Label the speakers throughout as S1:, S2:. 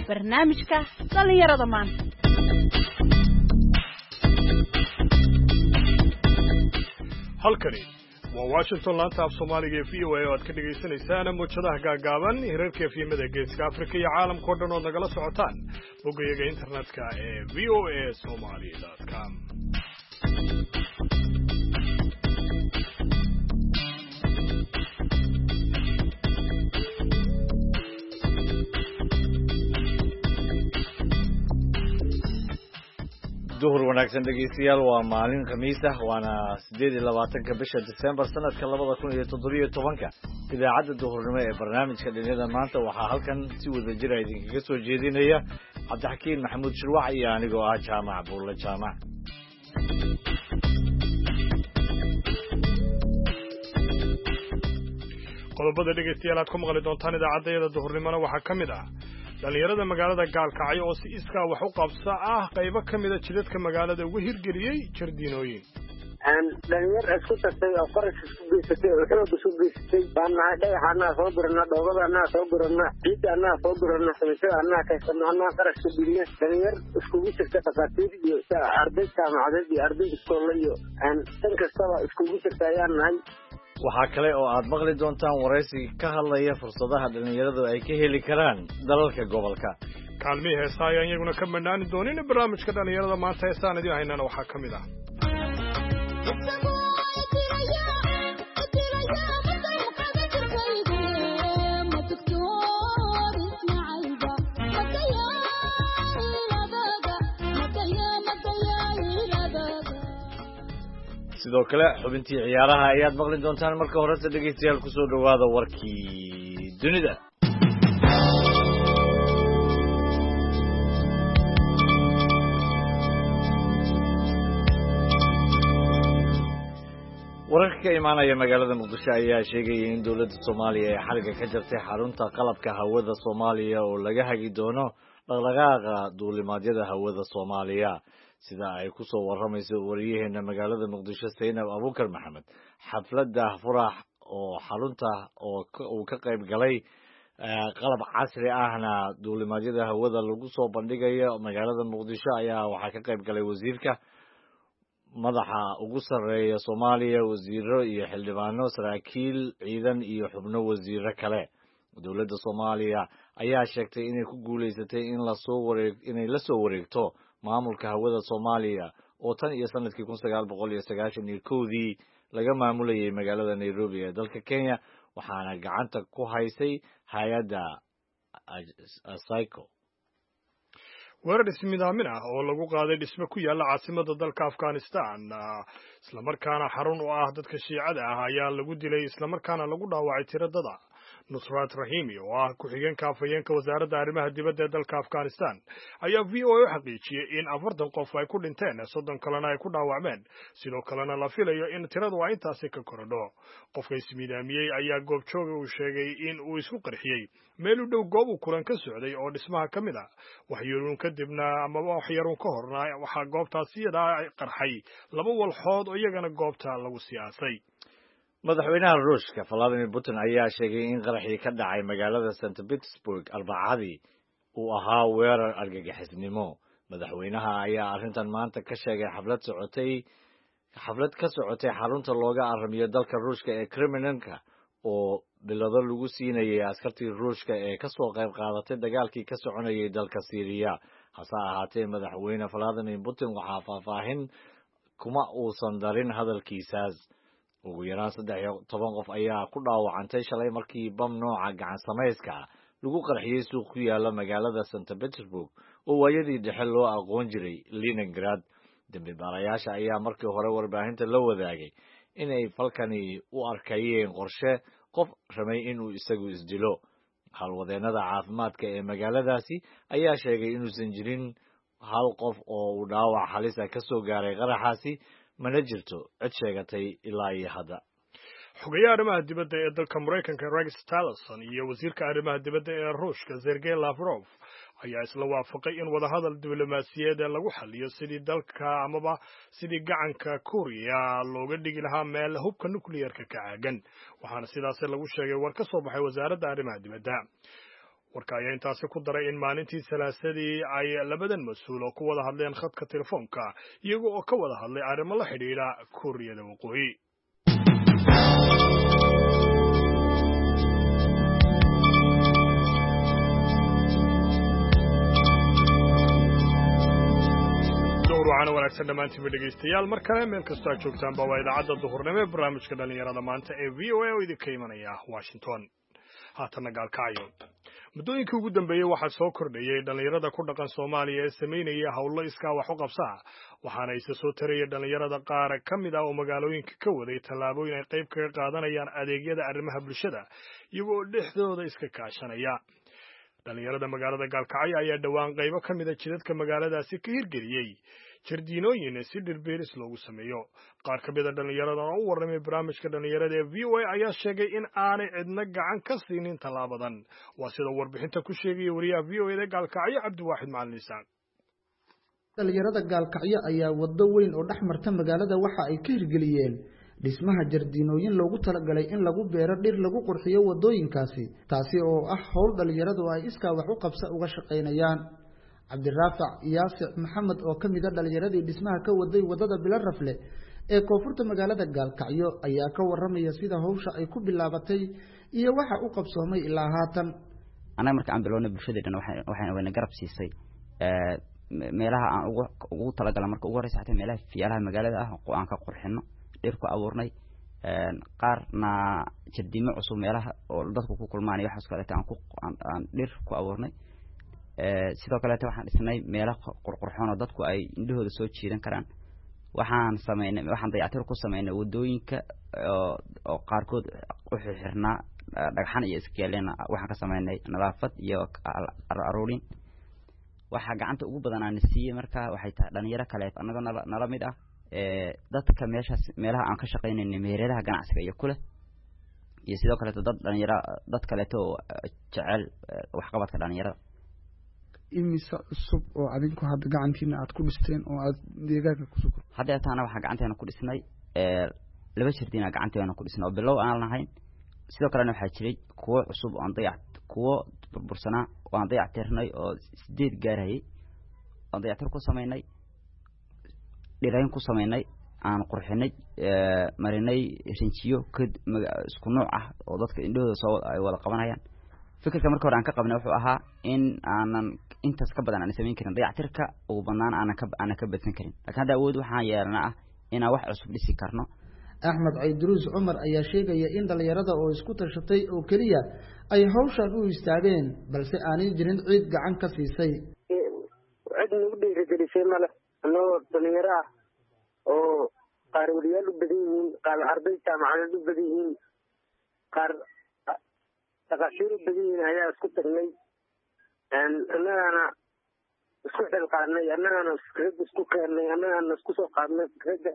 S1: barnaamijka dhalinyarada maanta.
S2: halkani waa Washington laanta af Soomaaliga ee VOA oo aad ka dhageysanaysaan muujadaha gaagaaban hirarka efemada geeska Afrika iyo caalamka oo dhan oo nagala socotaan boggayaga internetka ee voasomali.com.
S3: duhur wanaagsan dhegeystayaal waa maalin khamiis ah waana 28 bisha December sanadka 2017 idaacadda duhurnimo ee barnaamijka dhalinyarada maanta waxaa halkan si wada jir ah idinkaga soo jeedinaya Cabdixakiin Maxamuud Shirwax iyo anigoo ah Jaamac Buulle Jaamac.
S2: qodobada dhegeystayaal aad ku maqli doontaan idaacadda duhurnimona waxaa kamid ah dhalinyarada magaalada Gaalkacyo oo si iskaa wax u qabsa ah qaybo kamid ah jidadka magaalada ugu hirgeliyay jardiinooyin
S4: dhalinyar isku tagtay oo qarash isku geysatay oo xoog isku geysatay baanahay dhagaxana soo dirna dhoobadana soo dirna ciidana soo dirna sababtana ka sanana qarashka biliya dhalinyar isku jirta taqaatiir iyo arday jaamacadeed iyo arday iskool iyo tan kastaba isku jirtayaan
S3: waxaa kale oo aad maqli doontaan waraysi ka hadlaya fursadaha dhalinyaradu ay ka heli karaan dalalka gobolka.
S2: kaalmihii heesaa ayaan iyaguna ka madhaani doonin barnaamijka dhalinyarada maanta heesaan idin haynana waxaa ka mid ah
S3: sidoo kale xubintii ciyaaraha ayaad maqli doontaan marka horese dhegeystayaal ku soo dhawaada warkii dunida. wararka ka imaanaya magaalada Muqdisho ayaa sheegaya in dawladda Soomaaliya ay xariga ka jartay xarunta qalabka hawada Soomaaliya oo laga hagi doono dhaqdhaqaaqa duulimaadyada hawada Soomaaliya sida ay ku soo waramayso wariyaheena magaalada Muqdisho Zainab Abuukar Maxamed. xafladda furax oo xarunta oo uu ka qayb galay qalab casri ahna duulimaadyada hawada lagu soo bandhigayo magaalada Muqdisho ayaa waxaa ka qayb galay wasiirka madaxa ugu sareeya Soomaaliya, wasiiro iyo xildhibaano, saraakiil ciidan iyo xubno wasiiro kale. dawladda Soomaaliya ayaa sheegtay inay ku guuleysatay inay la soo wareegto maamulka hawada Soomaaliya oo tan iyo sanadkii 1991 laga maamulayay magaalada Nairobi ee dalka Kenya waxaana gacanta ku haysay hay'adda Saiko.
S2: weerar ismidaamin ah oo lagu qaaday dhisme ku yaala caasimadda dalka Afghanistan isla markaana xarun u ah dadka Shiicada ah ayaa lagu dilay isla markaana lagu dhaawacay tiradada. Nusrat Rahimi oo ah ku-xigeenka afhayeenka wasaaradda arrimaha dibadda ee dalka Afghanistan ayaa VOA u xaqiijiyay in 40 qof ay ku dhinteen 30 kalena ay ku dhaawacmeen sidoo kalena la filayo in tiradu ay intaasi ka korodho. qofka ismidaamiyay ayaa goobjooga uu sheegay in uu isku qarxiyay meel u dhow goob uu kulan ka socday oo dhismaha ka mid ah waxyaruun kadibna ama waxyaruun ka horna waxaa goobtaasi iyada qarxay laba walxood oo iyagana goobta lagu siyaasay.
S3: madaxweynaha Ruushka Vladimir Putin ayaa sheegay in qaraxii ka dhacay magaalada St Petersburg Arbacadii uu ahaa weerar argagixisnimo. madaxweynaha ayaa arrintan maanta ka sheegay xaflad ka socotay xarunta looga aramiyo dalka Ruushka ee Kremlinka oo bilado lagu siinayay askartii Ruushka ee ka soo qayb qaadatay dagaalkii ka soconayay dalka Syria. hase ahaatee madaxweyne Vladimir Putin waxaa faahfaahin kuma uusan darin hadalkiisaas. ugu yaraan 13 qof ayaa ku dhaawacantay shalay markii bam nooca gacan samayska lagu qarxiyay suuq ku yaala magaalada St Petersburg oo waayadii dhexe loo aqoon jiray Leningrad. dambi baarayaasha ayaa markii hore warbaahinta la wadaagay inay falkani u arkayeen qorshe qof ramay inuu isagu isdilo. halwadeennada caafimaadka ee magaaladaasi ayaa sheegay inuusan jirin hal qof oo uu dhaawac halis ah ka soo gaaray qaraxaasi mana jirto cid sheegatay ilaa iyo hadda.
S2: xogayaha arrimaha dibadda ee dalka Mareykanka Rex Tillerson iyo wasiirka arrimaha dibadda ee Ruushka Sergey Lavrov ayaa isla waafaqay in wadahadal diblomaasiyadeed lagu xaliyo sidii dalka amaba sidii gacanka Korea looga dhigi lahaa meel hubka nuclear-ka ka caagan waxaana sidaas lagu sheegay war ka soo baxay wasaaradda arrimaha dibadda. warka ayaa intaasi ku daray in maalintii salaasadii ay labadan mas-uul oo ku wada hadleen khadka telefoonka iyaga oo ka wada hadlay arrimo la xidhiidha Kuuriyada Waqooyi. waxaana wanaagsan dhammaantiinba dhegaystayaal mar kale meel kastoo aad joogtaanba waa idaacadda duhurnimo ee barnaamijka dhallinyarada maanta ee VOA oo idinka imanaya Washington. haatana gaalkacyo muddooyinkii ugu dambeeyey waxaa soo kordhayay dhallinyarada ku dhaqan Soomaaliya ee sameynaya howlo iskaa wax u qabsaa waxaana isa soo taraya dhallinyarada qaar ka mid ah oo magaalooyinka ka waday tallaabooyin ay qayb kaga qaadanayaan adeegyada arrimaha bulshada iyagoo dhexdooda iska kaashanaya. dhallinyarada magaalada gaalkacyo ayaa dhowaan qaybo ka mid a jidadka magaaladaasi ka hirgeliyey jardiinooyin si dhirbeeris loogu sameeyo. qaar ka mid a dhallinyarada oo u warramay barnaamijka dhallinyarada ee VOA ayaa sheegay in aanay cidna gacan ka siinin tallaabadan. waa sida warbixinta ku sheegaya wariyaha VOA da gaalkacyo Cabdiwaaxid Macalin Isaaq.
S5: dhallinyarada gaalkacyo ayaa waddo weyn oo dhex marta magaalada waxa ay ka hirgeliyeen dhismaha jardiinooyin loogu talagalay in lagu beero dhir lagu qurxiyo wadooyinkaasi, taasi oo ah howl dhallinyaradu ay iskaa wax u qabsa uga shaqaynayaan. cabdiraafac yaasic maxamed oo ka mid a dhallinyaradii dhismaha ka waday wadada Bilarafle ee koonfurta magaalada gaalkacyo ayaa ka warramaya sida hawsha ay ku bilaabatay iyo waxa u qabsoomay ilaa haatan.
S6: anaga marka aan bilownay bulshadeena waxaan garab siisay meelaha aan ugu talagalay marka ugu horeysa xataa meelaha fiyaalaha magaalada ah oo aan ka qurxino dhir ku abuurnay qaarna jardiimo cusub meelaha oo dadku ku kulmaan iyo waxaas kale aan dhir ku abuurnay. sidoo kale waxaan dhisnay meelaha qurqurxoon oo dadku ay indhahooda soo jiidan karaan. waxaan dayactir ku sameynay wadooyinka oo qaarkood u xirnaa dhagxan iyo iskaaleen. waxaan ka sameynay nadaafad iyo aruurin. waxa gacanta ugu badan aan siiyay marka waxay tahay dhalinyaro kale anagoo nala mid ah dadka meelaha aan ka shaqeynay meheradaha ganacsiga iyo kule iyo sidoo kale dad kale oo jecel wax qabadka dhalinyarada.
S5: imisa cusub oo adinku hadda gacantiina aad ku dhisteen oo aad deegaanka ku sugan?
S6: hadda taana waxa gacanteena ku dhisnay laba jardiina gacanteena ku dhisnay oo bilow aan lahayn. sidoo kale waxa jiray kuwo cusub oo kuwo burbursanaa oo aan dayactirnay oo 8 gaarayay oo dayactir ku sameynay, dhirayn ku sameynay, aan qurxinay, marinay rinjiyo isku nooc ah oo dadka indhahooda soo ay wada qabanayaan. fikirka marka hore aan ka qabnay wuxuu ahaa in aanan intaas ka badan aan sameyn karin dayactirka ugu banaan aanan ka badsan karin, laakiin hadda awood waxaan yeelanaa inaan wax cusub dhisi karno.
S5: axmed Ciidruus Cumar ayaa sheegaya in dhalinyarada oo isku tashatay oo kaliya ay hawshan u istaageen balse aanay jirin cid gacan ka siisay.
S4: cid nagu dhiirigelisay male anoo dhalinyaro ah oo qaar waliyaal u badan yihiin, qaar arday jaamacadeed u badan yihiin, qaar dhaqaatiir u badan yihiin ayaa isku tagnay. annagana isku xilqaadnay, annagana fikrad isku keennay, annagana isku soo qaadnay fikradda.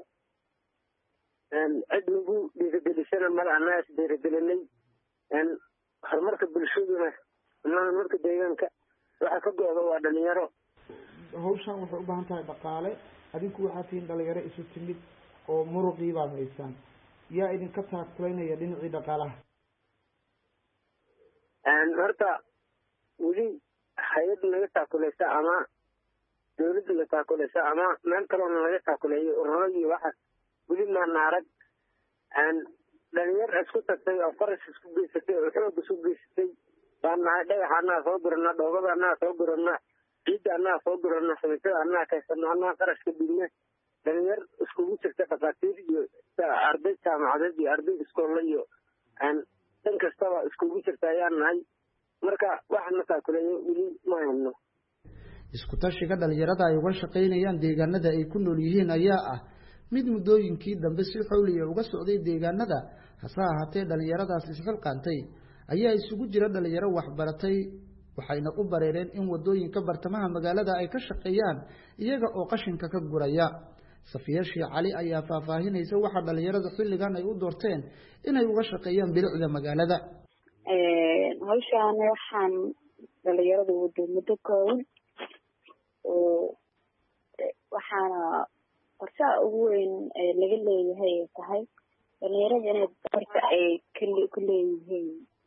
S4: cid nagu dhiirigelisana male, annaga is dhiirigelinay. horumarka bulshaduna ama horumarka deegaanka waxa ka go-da waa dhalinyaro.
S5: hawshan waxay u baahan tahay dhaqaale. adinku waxaa tihiin dhalinyaro isu timid oo muruqii baad haysaan, yaa idinka taakulaynaya dhinacii dhaqaalaha?
S4: horta weli hay-ad naga taakuleysa ama dawladda na taakuleysa ama meel kaloona laga taakuleeyo ururo iyo waxa weli maana arag. dhalinyar isku tagtay oo farash isku geysatay oo xoog isku geysatay baan nahay. dhagax annaga soo gurana, dhoobada annaga soo gurana, ciidda annaga soo gurana, samitada annaga kaysano, annaga qarashka dhigna. dhalinyar iskugu jirta dhaqaatiir iyo arday jaamacadeed iyo arday iskoolla iyo dhan kastaba iskugu jirta ayaan nahay. marka waxana taakuleeyo weli ma hayno.
S5: isku tashiga dhalinyarada ay uga shaqaynayaan deegaanada ay ku nool yihiin ayaa ah mid muddooyinkii dambe si xawliya uga socday deegaanada. hase ahaatee dhalinyaradaas isxilqaantay ayaa isugu jira dhalinyaro waxbaratay, waxayna u bareereen in wadooyinka bartamaha magaalada ay ka shaqeeyaan iyaga oo qashinka ka guraya. Safiya Sheekh Cali ayaa faahfaahinaysa waxa dhalinyarada xilligan ay u doorteen inay uga shaqeeyaan bilicda magaalada.
S7: hawshaan waxaan dhalinyarada wado muddo kooban oo waxaana qorshaha ugu weyn laga leeyahay tahay dhalinyarada inay horta ay ku leeyihiin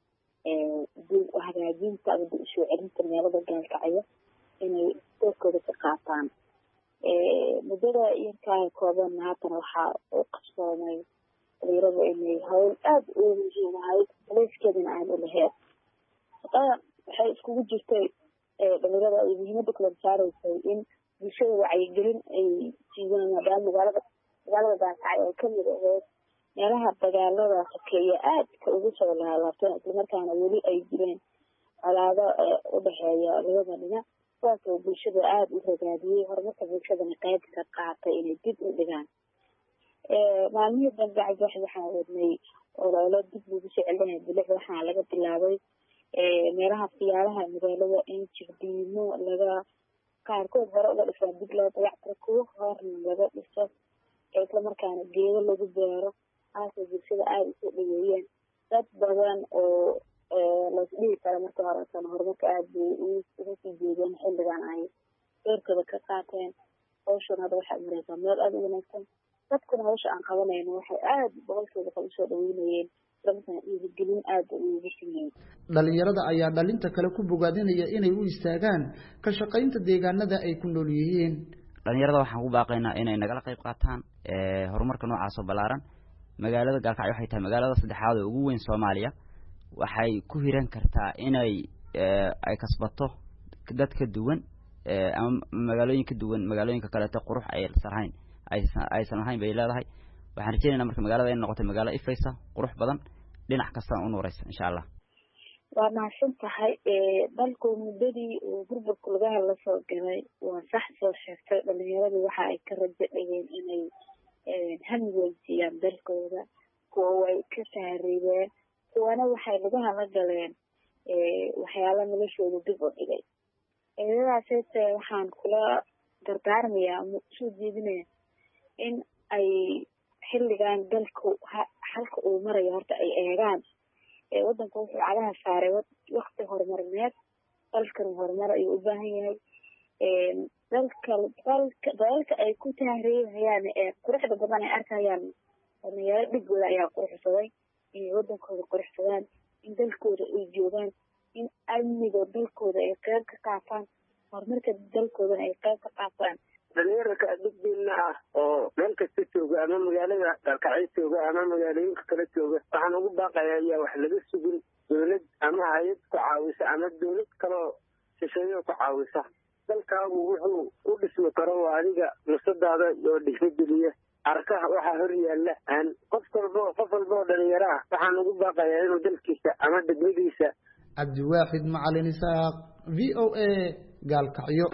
S7: dib u hagaajinta ama dib u soo celinta magaalada gaalkacyo inay doorkooda ka qaataan muddada yarkaa kooban haatan waxaa u qabsoomay dhalinyarada inay hawl aada u muhiim ahayd leyskeedana aada u laheed shaqada waxay iskugu jirtay dhalinyarada ay muhiimada kula saaraysay in bulshada wacyigelin ay siiyaan maadaama magaalada gaalkacyo ay kamid ahayd meelaha dagaalada sokeeye aadka ugu soo laalaabteen islamarkaana weli ay jireen colaado u dhexeeya labada dhinac kuwaasoo bulshada aada u ragaadiyey horumarka bulshadana qayb ka qaatay inay dib u dhigaan maalmihii dambe cabdiwaxid waxaan wadnay ololo dib lagu soo celinaya bilicda waxaana laga bilaabay meelaha siyaalaha magaalada in jirdiimo laga qaarkood hore uga dhisaan dib loo dayactiro kuwo horna laga dhiso islamarkaana geedo lagu beero haasoo bulshada aada usoo dhaweeyeen dad badan oo lasdhihi kara marka horeetana horumarka aada bay uga sii jeedeen xilligan ay doorkooda ka qaateen hawshan hadda waxay mareysaa meel aada u wanaagsan dadkuna hawsha aan qabanayno waxay aada boqolkooda kala usoo dhaweynayeen islamarkaana dhiirigelin aada ugu siiyeen
S5: dhalinyarada ayaa dhalinta kale ku bogaadinaya inay u istaagaan ka shaqaynta deegaanada ay ku nool yihiin
S6: dhalinyarada waxaan ku baaqaynaa inay nagala qayb qaataan horumarka noocaas oo ballaaran magaalada gaalkacyo waxay tahay magaalada saddexaad oo ugu weyn Soomaaliya waxay ku hiran kartaa inay ay kasbato dad ka duwan ama magaalooyinka duwan magaalooyinka kale ta qurux aysan lahayn bay leedahay waxaan rajaynaynaa marka magaalada ay noqoto magaalo ifaysa qurux badan dhinac kasta u nuuraysa insha Allah
S7: waa mahadsan tahay dalku muddadii uu burburku laga hadla soo galay waa sax soo sheegtay dhalinyaradu waxa ay ka rajo dhigeen inay hamweysiyaan dalkooda kuwa way ka tahriibeen kuwana waxay lugaha la galeen waxyaala noloshooda dib u dhigay eedadaasete waxaan kula dardaarmayaa ama usoo jeedinaya in ay xilligan dalku halka uu marayo horta ay eegaan waddanku wuxuu cagaha saaray wakti horumarineed dalkan horumar ayuu u baahan yahay dalalka ay ku tahriibhayaan quruxda badan ay arkayaan dhalinyaro dhigooda ayaa quruxsaday inay waddankooda quruxsadaan in dalkooda ay joogaan in amniga dalkooda ay qayb ka qaataan horumarka dalkoodana ay qayb ka qaataan
S4: dhalinyarka dugdiina ah oo meel kasta jooga ama magaalada gaalkacyo jooga ama magaalooyinka kala jooga waxaan ugu baaqayaa ayaa wax laga sugin dowlad ama hay-ad ku caawisa ama dowlad kaloo shisheeyo ku caawisa dalkaagu wuxuu u dhismi karo waa adiga nusadaada oo dhiirigeliya arkaha waxaa hor yaalla qof walba oo dhalinyaro ah waxaan ugu baaqayaa inuu dalkiisa ama degmadiisa.
S5: cabdiwaaxid macalin isaaq VOA gaalkacyo.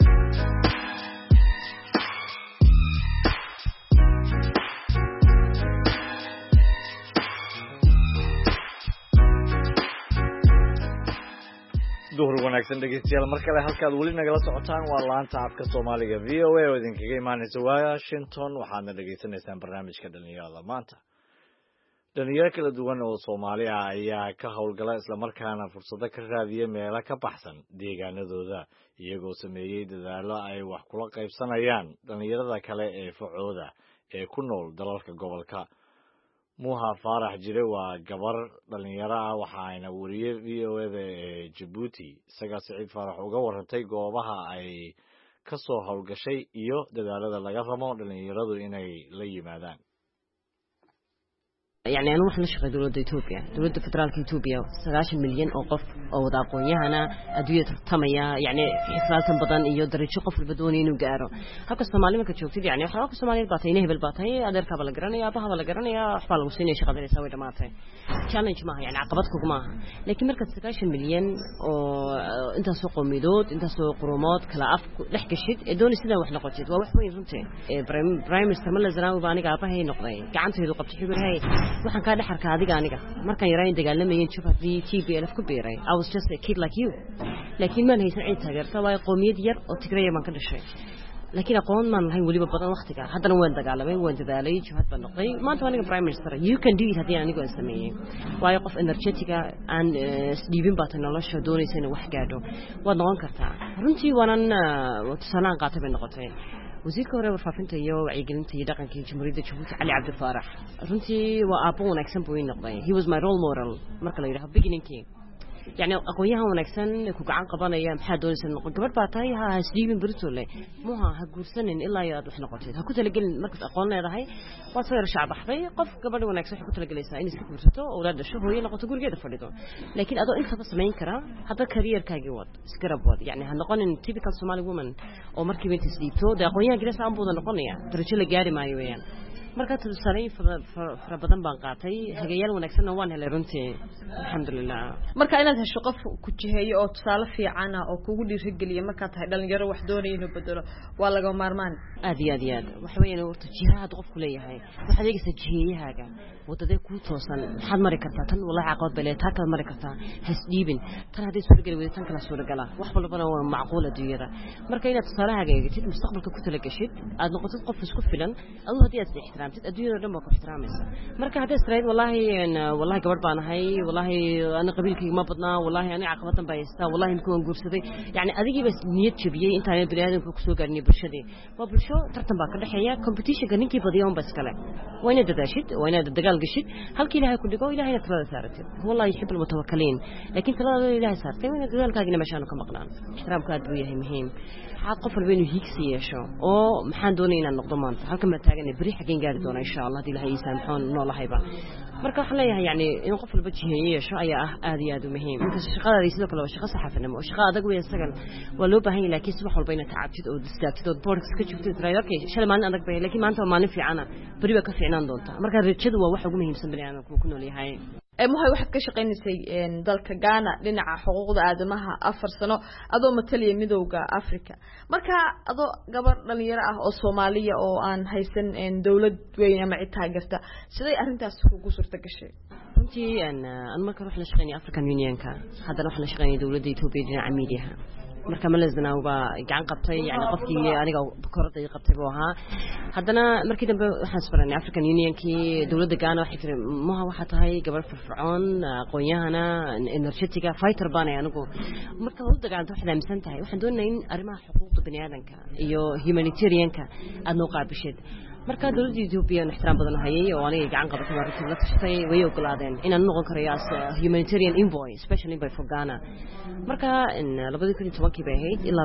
S3: duhur wanaagsan dhegeystayaal mar kale halkaad weli nagala socotaan waa laanta afka Soomaaliga VOA oo idinkaga imaanaysa Washington waxaadna dhageysanaysaan barnaamijka dhalinyarada maanta dhalinyaro kala duwan oo Soomaali ah ayaa ka howlgala isla markaana fursado ka raadiya meelo ka baxsan deegaanadooda iyagoo sameeyay dadaalo ay wax kula qaybsanayaan dhalinyarada kale ee facooda ee ku nool dalalka gobolka. Muha Faarax Jire waa gabar dhalinyaro ah waxaana wariyay VOA ee Djibouti isaga Saciid Faarax uga warantay goobaha ay ka soo howlgashay iyo dadaalada laga rabo dhalinyaradu inay la yimaadaan.
S8: يعني أنا وحنا شغال دولة إثيوبيا دولة فدرال إثيوبيا 19 مليون أوقف أو ضاقونيا أنا أدوية تمية يعني في إفراز بدن يقدر يشوف البدونين وجاره هكذا الصومالي ما كتشوفي يعني هكذا الصومالي الباطنية بالباطنية أدر كابل جرانيا بها ولا جرانيا أحوال وسيني شغال يسوي جماعته challenge معها يعني عقباتكم معها لكن مركز 19 مليون أنت سوق ميدود أنت سوق رومات كلا أف لحق الشيء دون سنة وإحنا قلت وحوي فهمتي برايم استمر زراوي باني قابه هي نقطة كعنت هذو قبت حبر هاي waxaan ka dhaxarka adiga aniga markaan yaraan dagaalamayeen Djibouti TPLF ku biiray I was just a kid like you laakiin ma haysan cid taageerta way qoomiyad yar oo Tigray man ka dhashay laakiin aqoon ma lahayn waliba badan waqtiga haddana waan dagaalamay waan dadaalay jihad baan noqday maanta aniga prime minister you can do it hadii anigu aan sameeyay way qof energetic aan Steven Barton nolosha doonaysa inuu wax gaadho waad noqon kartaa runtii waanan tusaale qaatay bay noqotay wasiirka hore warfaafinta iyo wacyigelinta iyo dhaqanka jamhuuriyadda Djibouti Ali Abdi Faarax runtii waa aabbo wanaagsan buu noqday he was my role model marka la yiraahdo beginningkii يعني aqoonyahan wanaagsan ku gacan qabanaya maxaa doonaysan noqon gabar baa tahay ha isliibin birtole muha ha guursanin ilaa aad wax noqotid ha ku talagelin markaad aqoon leedahay waa soo yar shacbaxday qof gabadh wanaagsan wax ku talagelaysaa in iska guursato awlaad dhasho hooyo noqoto gurigeeda fadhido laakiin adoo inta ba sameyn kara hada career-kaaga wad iskarab wad yani ha noqonin typical Somali woman oo markii inta isliibto aqoonyahan gilasa aan booda noqonaya darajo la gaari maayo weeyaan marka tusaalay fara badan baan qaatay hagayaal wanaagsan oo waan helay runtii alxamdulillah
S1: marka inaad hesho qof ku jiheeyo oo tusaale fiican ah oo kugu dhiirigeliyo marka tahay dhalinyaro wax doonaya inuu bedelo waa laga maarmaan
S8: aad wax weeyaan oo jihaad qofku leeyahay waxa leegaysa jiheyahaaga wadada ku toosan waxaad mari kartaa tan wallahi caqabad bale taa kala mari kartaa hasdiibin tan hadii suura gal weeytaan kala suura gala wax walbana waa macquul adduunyada marka inaad tusaalahaaga eegtid mustaqbalka ku talagashid aad noqotid qof isku filan adoo hadii aad ixtiraamtid adduunyada dhan baa ku ixtiraamaysa marka hadii israa'iil wallahi gabadh baan ahay wallahi ana qabiilkayga ma badnaa wallahi ana caqabadan baa haystaa wallahi imka waan guursaday yani adigii bas niyad jabiyay inta ay bini'aadamku ku soo gaarnay bulshadii waa bulsho tartan baa ka dhaxeeya competition-ka ninkii badiyo on bas kale waa inaad dadaashid waa inaad dagaal gashid halkii ilaahay ku dhigo ilaahayna talada saaratid wallahi yuhibbul mutawakkiliin laakiin talada ilaahay saartay waa inaad dadaalkaagina meeshaan ka maqnaan ixtiraamka aad buu yahay muhiim waxaad qof walba inuu hiigsi yeesho oo maxaan doonayaa inaan noqdo maanta halkan ma taaganay bari xageen gaari doona insha Allah hadii ilaahay saamxoon noolahayba marka waxaan leeyahay yani in qof walba jiheeyo yeesho ayaa aad iyo aad u muhiim inta shaqadaada sidoo kale waa shaqo saxaafnimo oo shaqo adag weyn sagal waa loo baahan yahay laakiin subax walba inaad taabtid oo distaagtid oo board iska joogtid traydorkii shalay maalin adag bay laakiin maanta waa maalin fiican bari ba ka fiicnaan doonta marka rajadu waa wax ugu muhiimsan bani'aadamku ku nool yahay
S1: muhay waxaad ka shaqeynaysay dalka Ghana dhinaca xuquuqda aadamaha 4 sano adoo mataliya midowga Afrika marka adoo gabar dhalinyaro ah oo Soomaaliya oo aan haysan dawlad weyn ama cid taageerta siday arintaas ugu suurta gashay
S8: runtii aan marka wax la shaqeynay African Unionka hadana wax la shaqeynay dawladda Itoobiya dhinaca miidiyaha marka malazna uba gacan qabtay yani qofkii aniga koorada qabtay buu ahaa hadana markii dambe waxaan isbaranay African Unionkii dawladda Ghana waxay tiri waxa tahay gabar firfircoon aqoonyahana energetica fighter baan anigu marka uu dagaalto waxa aaminsan tahay waxaan doonayaa in arrimaha xuquuqda bini'aadanka iyo humanitarianka aad noo qaabishid marka dawladda Itoobiya ixtiraam badan hayay oo aniga gacan qabatay markii la tashatay way ogolaadeen inaan noqon karo yaas humanitarian envoy especially by for Ghana marka in 2012 bay ahayd ilaa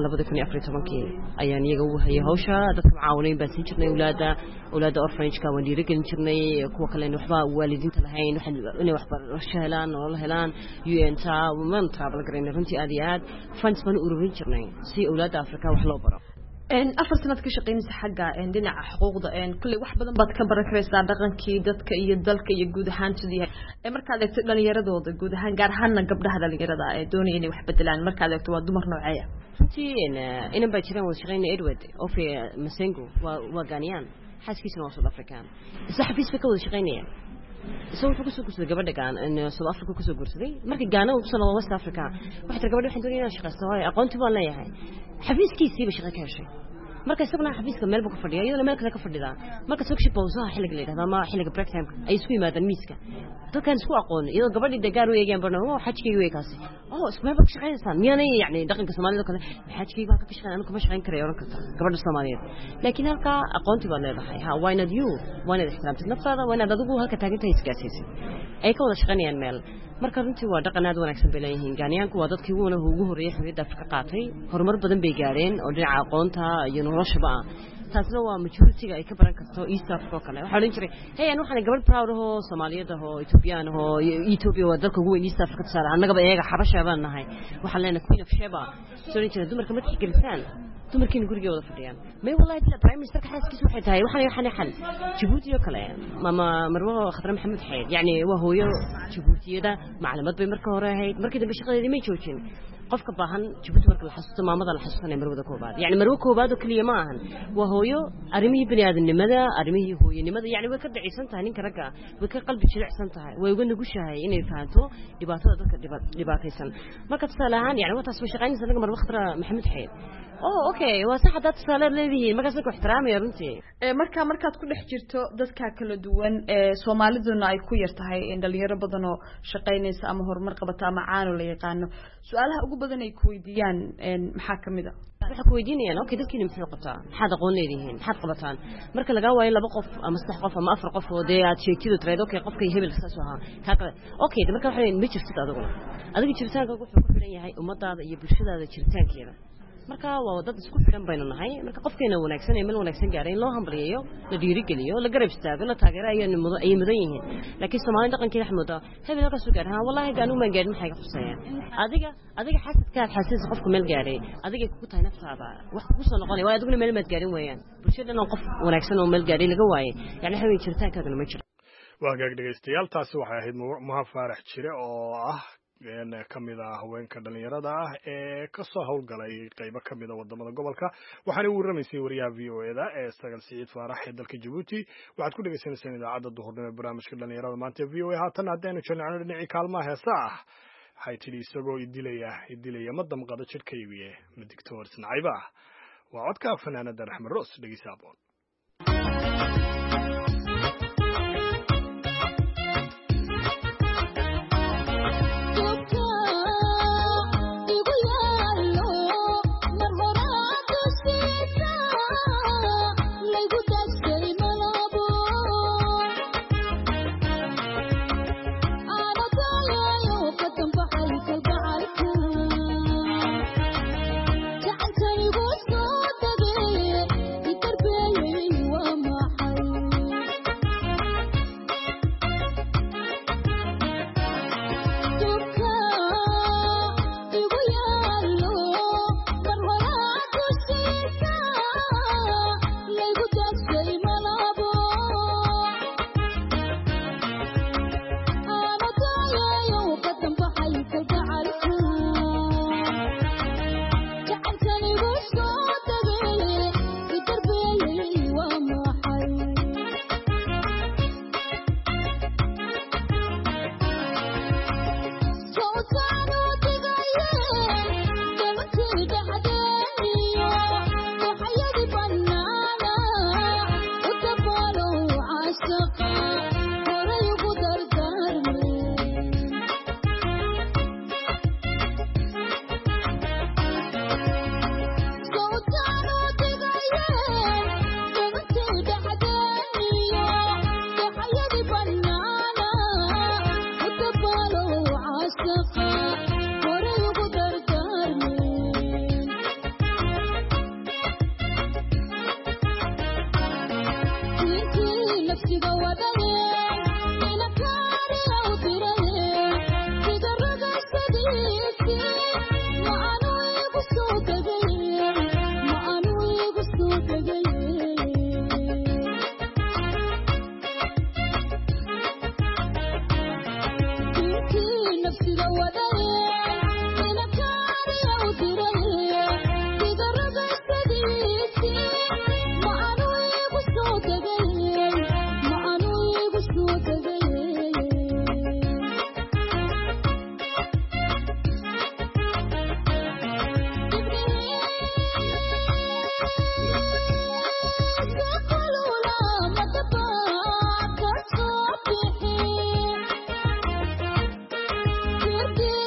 S8: 2014 ayaan iyaga u hayay hawsha dadka macaawinayn baan siin jirnay awlaada orphanage-ka waan dhiirigelin jirnay kuwa kale waxba waalidiinta lahayn inay waxbarasho helaan oo la helaan UN-ta waan travel gareynay runtii aad iyo aad funds baan ururin jirnay si awlaada Afrika wax loo baro
S1: 4 sanaad ka shaqeynaysa xagga dhinaca xuquuqda kulli wax badan baad ka baran karaysaa dhaqankii dadka iyo dalka iyo guud ahaan sidii markaad eegto dhalinyaradooda guud ahaan gaar ahaan gabdhaha dhalinyarada ee doonaya inay wax bedelaan markaad eegto waa dumar noocee
S8: runtii inaan baa jiraan wada shaqeynay Edward Ofe Masengo waa Ghanaian xaaskiisana waa South African saxafiis ka wada shaqeynayaan soo wuxuu kusoo gursaday gabadha Ghana in South Africa kusoo gursaday markii Ghana uu kusoo noqday West Africa waxa gabadha waxay doonayaan shaqaysto aqoonti baan leeyahay xafiiskiisii ba shaqo ka heshay marka isaguna xafiiska meel buu ka fadhiyaa iyadoo meel kale ka fadhida marka soo kashii bawsaha xilliga leeyahay ama xilliga break time ay isku yimaadaan miiska dadkan isku aqoon iyadoo gabadhii degaar u eegayaan barno xajkii way kaasi isku meel ka shaqeynaysan miyana yani dhaqanka Soomaalida kale xajkii baa ka shaqeynaa anigu ma shaqeyn karayo oran kartaa gabadha Soomaaliyeed laakiin halka aqoonti baa leedahay why not you why not ixtiraamtid naftaada why not adigu halka taagantahay iskaasiisid ay ka wada shaqeynayaan meel marka runtii waa dhaqan aad wanaagsan bay leeyihiin Ghanaianku waa dadkii ugu horeeyay xorriyadda Afrika qaatay horumar badan bay gaareen oo dhinaca aqoonta iyo noloshaba taasna waa majority ay ka baran karto East Africa kale waxa la jiray aan waxaan gabadh proud ah oo Soomaaliyeed ah oo Ethiopian ah oo Ethiopia waa dalka ugu weyn East Africa tsara annaga iyaga xabasha baan nahay waxa leena Queen of Sheba soo inta dumarka ma tixgelisaan dumarkiina guriga wada fadhiyaan may wallahi ila prime minister ka xaaskiisa waxay tahay waxaan xal Djibouti oo kale mama Marwo Khadra Maxamed Xeed yani waa hooyo Djiboutiyada macluumaad bay marka hore ahayd markii dambe shaqadeedii ma joojin qofka baahan Djibouti marka la xasuusto maamada la xasuusanay Marwada koobaad yani Marwo koobaad oo kaliya ma ahan waa hooyo arimihii bini'aadanimada arimihii hooyanimada yani way ka dhacaysan tahay ninka ragga way ka qalbi jilicsan tahay way uga nugushahay inay fahanto dhibaatada dadka dhibaataysan marka tusaalhaan yani wataas way shaqaynaysaa naga Marwo Khadra Maxamed Xeed okay waa sax dad salaad leeyihiin markaas ku ixtiraamay runtii
S1: markaad ku dhex jirto dadka kala duwan Soomaaliduna ay ku yartahay in dhalinyaro badan oo shaqeynaysa ama horumar qabata ama caano la yaqaano su'aalaha ugu badan ay ku weydiiyaan maxaa kamid ah
S8: waxa ku weydiinayaan okay dadkiina muxuu qabtaa maxaad aqoon leeyihiin maxaad qabataan marka laga waayo 2 qof ama 3 qof ama 4 qof oo aad sheegtido trade okay qofkay hebel saas ahaa ka okay marka waxa ma jirtid adiga jiritaanka wuxuu ku xiran yahay ummadaada iyo bulshadaada jiritaankeeda marka waa dad isku xiran baynu nahay marka qofkeena wanaagsan ee meel wanaagsan gaaray loo hambalyeeyo la dhiirigeliyo la garab istaago la taageero ay mudan yihiin laakiin Soomaaliya dhaqankeeda xamuda hebel ka soo gaarhaa wallahi gaanu ma gaarin maxay ka xusayaan adiga xasidka qofku meel gaaray adiga ku tahay naftaada wax ku soo noqonay waa adiguna meel ma gaarin weeyaan bulshadana qof wanaagsan oo meel gaaray laga waayay yani xawin jiritaankaadana ma jiro
S2: waa gaag dhageystayaal taasi waxay ahayd Muha Faarax Jire oo ah kamid ah haweenka dhalinyarada ah ee ka soo howlgalay qaybo kamid ah wadamada gobolka waxaana uu waramaysay wariyaha VOA-da ee Sagal Siciid Faarax ee dalka Djibouti waxaad ku dhageysanaysaan idaacadda duhurnimo ee barnaamijka dhalinyarada maanta VOA haatan haddaynu joognaa dhinacii kaalmaha heesaa ah waxay tidhi isagoo idilaya ma damqada jidhkaygiye ma digtoor isnacayba ah waa codka fanaanada Raxmed Roos dhegeysa aboon
S9: You're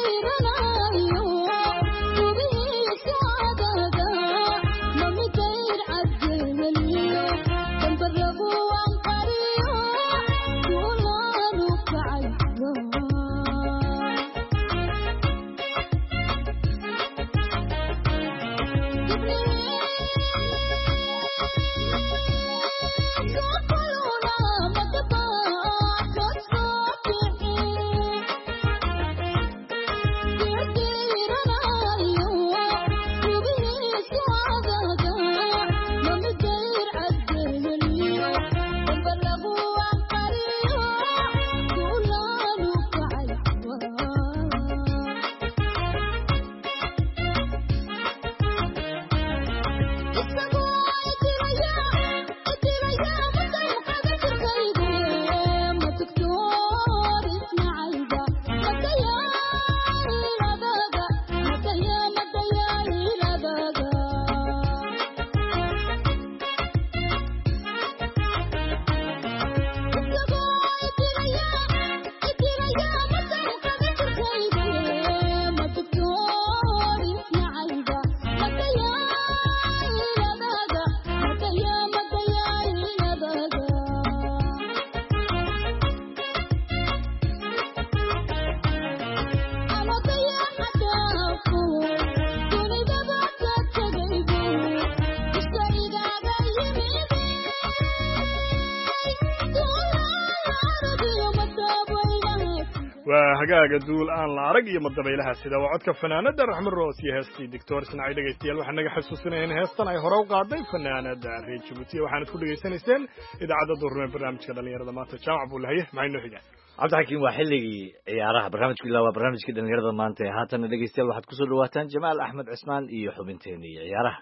S2: waa hagaaga duul aan la arag iyo madabaylaha sida waa codka fanaanada raxmed roos iyo heestii doctor Isnacay dhageystayaal waxaan naga xasuusinayeen heestan ay hore u qaaday fanaanada reer Djibouti waxaanad ku dhageysanayseen idaacadda duurnimo barnaamijka dhalinyarada maanta jaamac buu lahaye maxay noo xigaan
S3: cabdixakiin waa xilligii ciyaaraha barnaamijkii waa barnaamijkii dhalinyarada maanta ee haatan dhageystayaal waxaad kusoo dhawaataan Jamaal Axmed Cismaan iyo xubinteennii ciyaaraha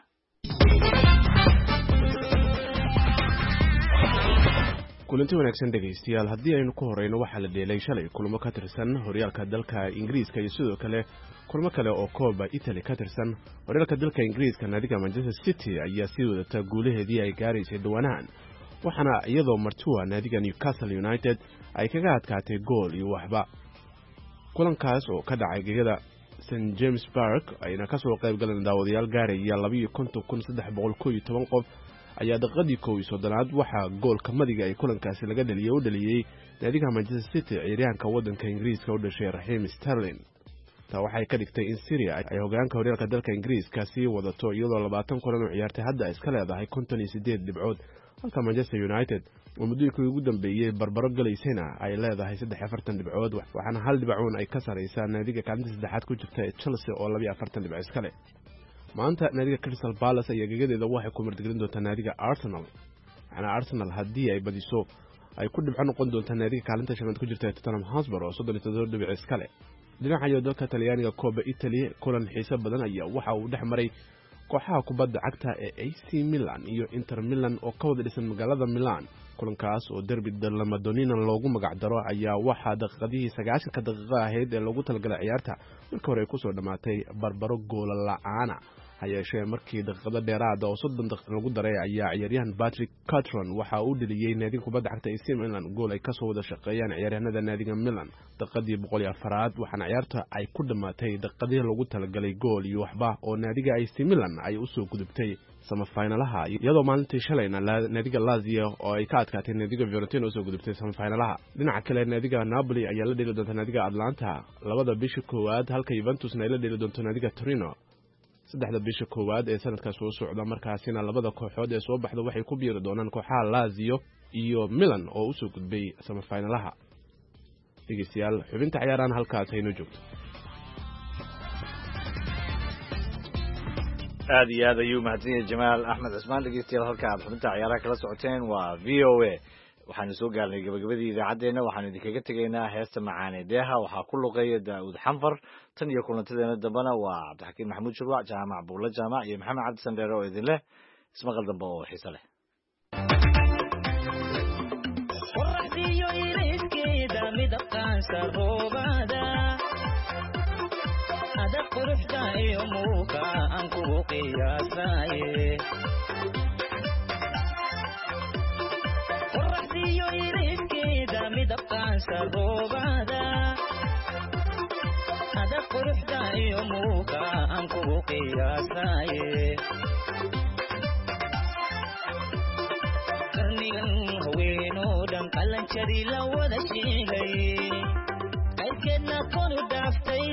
S9: kulanti wanaagsan dhegaystayaal haddii aynu ku horeyno waxaa la dheelay shalay kulamo ka tirsan horyaalka dalka Ingiriiska iyo sidoo kale kulamo kale oo kooba Italy ka tirsan horyaalka dalka Ingiriiska naadiga Manchester City ayaa sii wadata guulaheedii ay gaaraysay dhawanahan waxaana iyadoo martua naadiga Newcastle United ay kaga adkaatay gool iyo waxba kulankaas oo ka dhacay gegada St James Park ayna ka soo qayb galeen daawadayaal gaaraya 25311 qof ayaa daqiiqadii 11aad waxa goolka madiga ay kulankaasi laga dhaliyay naadiga Manchester City ciyaaryahanka wadanka Ingiriiska u dhashay Raheem Sterling taa waxay ka dhigtay in Syria ay hogaanka horyaalka dalka Ingiriiska sii wadato iyadoo 20 kulan oo ciyaartay hadda iska leedahay 58 dhibcood halka Manchester United oo muddooyinkii ugu dambeeyay barbaro galaysayna ay leedahay 43 dhibcood waxaana hal dhibcoon ay ka sareysaa naadiga kaalinta saddexaad ku jirta ee Chelsea oo 42 dhibcood iska leh maanta naadiga Crystal Palace ayaa gegadeeda waxay ku martigelin doontaa naadiga Arsenal waxaana Arsenal haddii ay badiso ay ku dhibco noqon doontaa naadiga kaalinta shanaad ku jirta Tottenham Hotspur oo 37 dhibcood iska leh dhinaca dalka Talyaaniga Coppa Italy kulan xiiso badan ayaa waxa uu dhex maray kooxaha kubadda cagta ee AC Milan iyo Inter Milan oo ka wada dhisan magaalada Milan kulankaas oo derby della Madonnina loogu magac daro ayaa waxa daqiiqadii 90 daqiiqo ahayd ee loogu talagalay ciyaarta markii hore ay ku soo dhamaatay barbaro gool la'aan hayeeshee markii daqiiqada dheeraad oo 30 daqiiqo lagu daray ayaa ciyaaryahan Patrick Catron waxa uu dhaliyay naadiga kubadda cagta AC Milan gool ay ka soo wada shaqeeyaan ciyaaryahanada naadiga Milan daqiiqadii 104aad waxaana ciyaarta ay ku dhamaatay daqiiqadii lagu talagalay gool iyo waxba oo naadiga AC Milan ay u soo gudubtay semifinalaha iyadoo maalintii shalayna naadiga Lazio oo ay ka adkaatay naadiga Fiorentina oo soo gudubtay semifinalaha dhinaca kale naadiga Napoli ayaa la dheeli doonta naadiga Atlanta labada bisha koowaad halka Juventus ay la dheeli doonto naadiga Torino saddexda bisha koowaad ee sanadka soo socda markaasina labada kooxood ee soo baxda waxay ku biiri doonaan kooxaha Lazio iyo Milan oo u soo gudbay semifinalaha dhegeystayaal xubinta ciyaarahan halkaas aynu joogto
S3: aad iyo aad ayuu mahadsanyahay Jamaal Axmed Cismaan dhegeystayaal halka aad xubinta ciyaaraha kala socoteen waa VOA waxaan soo gaarnay gabagabadii idaacadeena waxaan idinkaga tegaynaa heesta macaane deeha waxaa ku luqeeya Daawud Xanfar tan iyo kulantadeena dambana waa Cabdixakiin Maxamuud Shirwac Jaamac Buulla Jaamac iyo Maxamed Cabdi Sandheere oo idin leh ismaqal dambe oo xiiso leh
S10: qorraxdiyo ireyskeeda midabkaan saroobada ada quruxda iyo muuqa aan kugu qiyaasaye qorraxdiyo ireyskeeda midabkaan saroobada ada quruxda iyo muuqa aan kugu qiyaasaye qarnigan haweenoo dhan qalanjari la wada sheegay qaybkeedna konu dhaaftay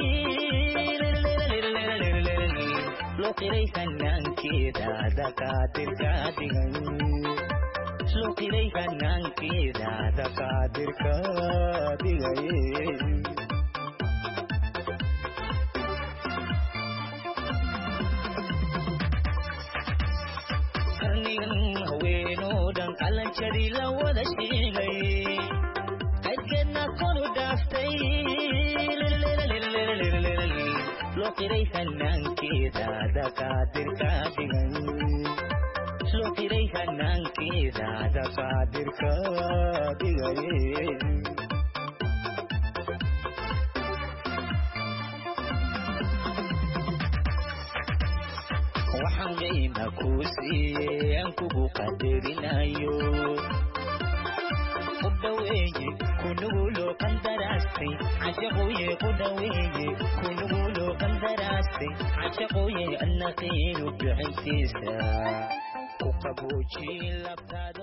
S10: loo qiray hanaankeeda dakaatirka dhigay loo qiray hanaankeeda dakaatirka dhigay qalanjari la wada sheegay qaybkeedna konu dhaaftay loo qiray hanaankeeda dakaatirka dhigay loo qiray hanaankeeda dakaatirka dhigay waxaan qiima ku siiyey aan kugu qadarinayo ku dhaweeye kunuguloo qandaraastay cashaqooye ku dhaweeye kunuguloo qandaraastay cashaqooye annaqiinu bixintiisa ku qaboojiin labtaada